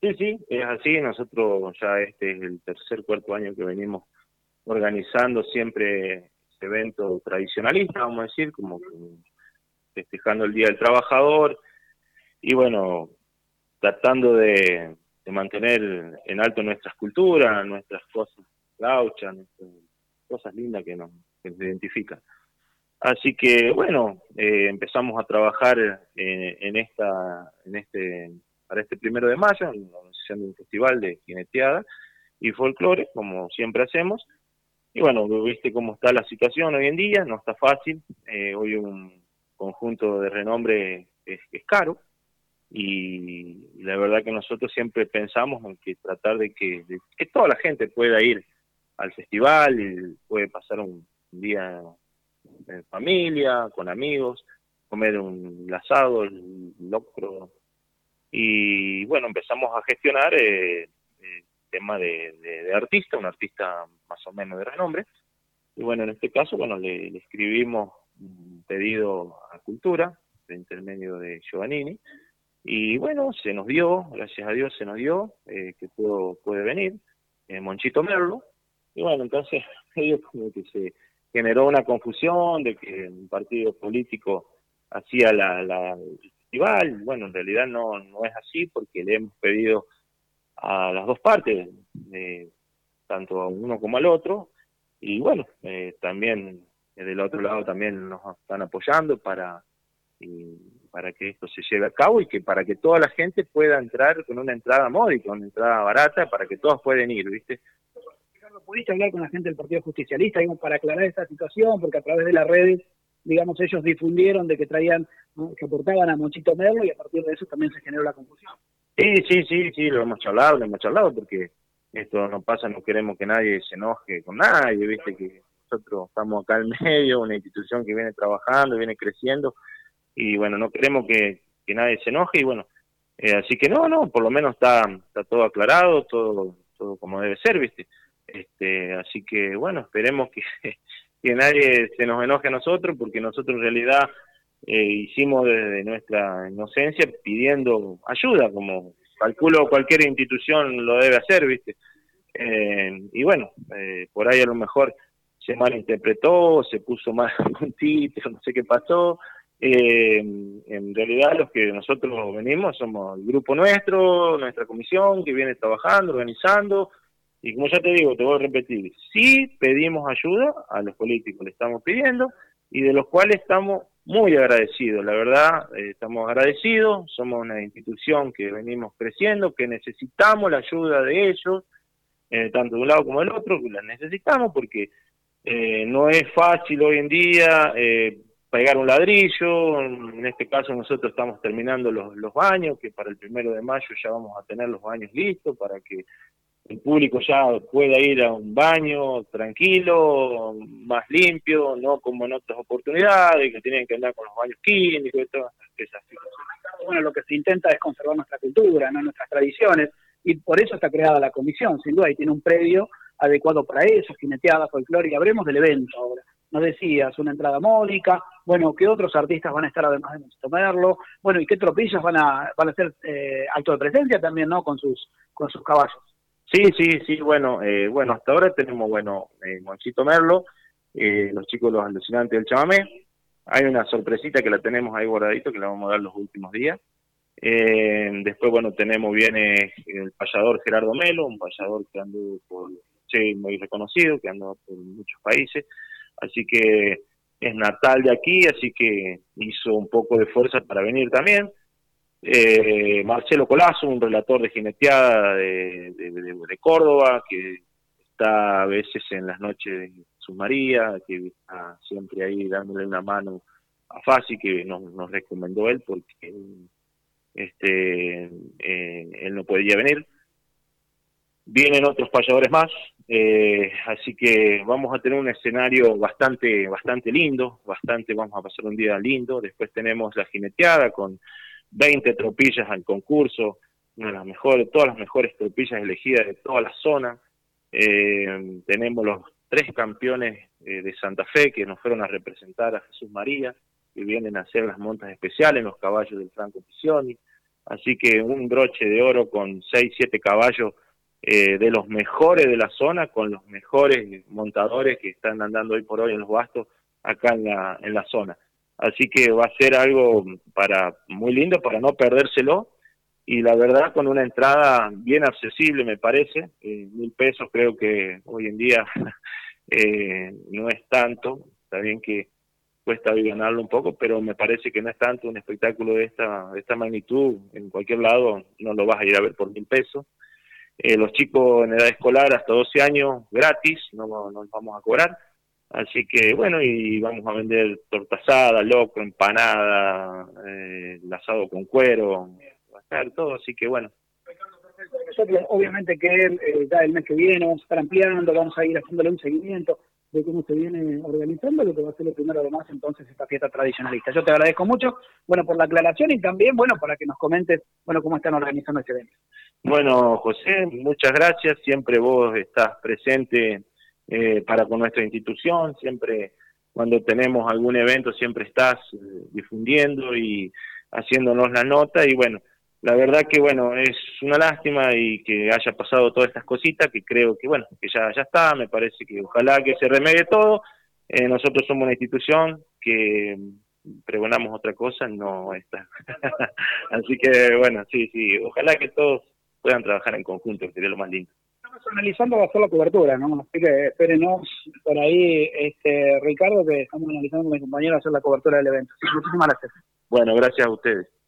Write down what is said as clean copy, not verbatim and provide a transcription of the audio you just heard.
Sí, sí, es así. Nosotros ya este es el tercer, cuarto año que venimos organizando siempre este evento tradicionalista, vamos a decir, como que festejando el Día del Trabajador y bueno, tratando de mantener en alto nuestras culturas, nuestras cosas gauchas, nuestras cosas lindas que nos identifican. Así que bueno, empezamos a trabajar para este 1 de mayo, en la organización de un festival de jineteada y folclore, como siempre hacemos. Y bueno, viste cómo está la situación hoy en día, no está fácil. Hoy un conjunto de renombre es caro y la verdad que nosotros siempre pensamos en que tratar de que toda la gente pueda ir al festival y puede pasar un día en familia, con amigos, comer un asado, el locro. Y bueno, empezamos a gestionar el tema de artista, un artista más o menos de renombre. Y bueno, en este caso, bueno, le escribimos un pedido a Cultura, de intermedio de Giovannini, y bueno, se nos dio, gracias a Dios se nos dio, que puede venir, Monchito Merlo, y bueno, entonces ellos como que se generó una confusión de que un partido político hacía el festival. Bueno, en realidad no es así, porque le hemos pedido a las dos partes, tanto a uno como al otro, y bueno, también del otro lado también nos están apoyando para que esto se lleve a cabo y que para que toda la gente pueda entrar con una entrada módica, una entrada barata, para que todos puedan ir, ¿viste? Ricardo, ¿pudiste hablar con la gente del Partido Justicialista, digamos, para aclarar esta situación? Porque a través de las redes, digamos, ellos difundieron de que traían, ¿no?, que aportaban a Monchito Merlo, y a partir de eso también se generó la confusión. Sí, lo hemos charlado, porque esto no pasa, no queremos que nadie se enoje con nadie, ¿viste? Que nosotros estamos acá en medio, una institución que viene trabajando, viene creciendo, y bueno, no queremos que nadie se enoje, y bueno, así que no, por lo menos está todo aclarado, todo como debe ser, ¿viste? Así que bueno, esperemos que, que nadie se nos enoje a nosotros, porque nosotros en realidad hicimos desde nuestra inocencia pidiendo ayuda, como calculo cualquier institución lo debe hacer, ¿viste? Y bueno, por ahí a lo mejor se malinterpretó, se puso mal un título, no sé qué pasó. En realidad los que nosotros venimos somos el grupo nuestro, nuestra comisión que viene trabajando, organizando, y como ya te digo, te voy a repetir, sí pedimos ayuda a los políticos, le estamos pidiendo, y de los cuales estamos muy agradecidos, la verdad, estamos agradecidos, somos una institución que venimos creciendo, que necesitamos la ayuda de ellos, tanto de un lado como del otro, que la necesitamos porque no es fácil hoy en día pegar un ladrillo. En este caso nosotros estamos terminando los baños, que para el 1 de mayo ya vamos a tener los baños listos para que el público ya pueda ir a un baño tranquilo, más limpio, no como en otras oportunidades, que tienen que andar con los baños químicos y todas esas situaciones. Bueno, lo que se intenta es conservar nuestra cultura, ¿no?, nuestras tradiciones, y por eso está creada la comisión, sin duda, y tiene un predio adecuado para eso, jineteada, folclore, y hablemos del evento ahora. Nos decías, una entrada módica, bueno, ¿qué otros artistas van a estar además de Monchito Merlo? Bueno, ¿y qué tropillas van a hacer acto de presencia también, ¿no?, con sus caballos? Sí, bueno, hasta ahora tenemos, Monchito Merlo, los chicos los alucinantes del chamamé. Hay una sorpresita que la tenemos ahí guardadito, que la vamos a dar los últimos días. Después, bueno, viene el payador Gerardo Melo, un payador que anduvo muy reconocido, que andó por muchos países, así que es natal de aquí, así que hizo un poco de fuerza para venir también. Marcelo Colazo, un relator de jineteada de Córdoba, que está a veces en las noches de Jesús María, que está siempre ahí dándole una mano a Fasi, que nos recomendó él porque él no podía venir. Vienen otros payadores más, así que vamos a tener un escenario bastante lindo, vamos a pasar un día lindo. Después tenemos la jineteada con 20 tropillas al concurso, todas las mejores tropillas elegidas de toda la zona. Tenemos los 3 campeones de Santa Fe que nos fueron a representar a Jesús María, que vienen a hacer las montas especiales, los caballos del Franco Pisioni. así que un broche de oro con 6, 7 caballos de los mejores de la zona, con los mejores montadores que están andando hoy por hoy en los bastos acá en la zona. Así que va a ser algo muy lindo para no perdérselo, y la verdad con una entrada bien accesible me parece, 1.000 pesos creo que hoy en día no es tanto, está bien que cuesta ganarlo un poco, pero me parece que no es tanto. Un espectáculo de esta magnitud, en cualquier lado no lo vas a ir a ver por 1.000 pesos. Los chicos en edad escolar hasta 12 años gratis, no nos vamos a cobrar. Así que bueno, y vamos a vender torta asada, locro, empanada, el asado con cuero, va a estar todo, así que bueno. Nosotros, obviamente que ya el mes que viene vamos a estar ampliando, vamos a ir haciéndole un seguimiento de cómo se viene organizando lo que va a ser el 1 de marzo, entonces, esta fiesta tradicionalista. Yo te agradezco mucho, bueno, por la aclaración y también, bueno, para que nos comentes, bueno, cómo están organizando este evento. Bueno, José, muchas gracias, siempre vos estás presente para con nuestra institución, siempre cuando tenemos algún evento siempre estás difundiendo y haciéndonos la nota, y bueno, la verdad que bueno, es una lástima y que haya pasado todas estas cositas, que creo que bueno, que ya está, me parece que ojalá que se remedie todo. Nosotros somos una institución que pregonamos otra cosa, no esta. Así que bueno, sí, ojalá que todos puedan trabajar en conjunto, que sería lo más lindo. Estamos analizando va a ser la cobertura, ¿no? Así que espérenos por ahí, Ricardo, que estamos analizando con mi compañero hacer la cobertura del evento. Sí, muchísimas gracias. Bueno, gracias a ustedes.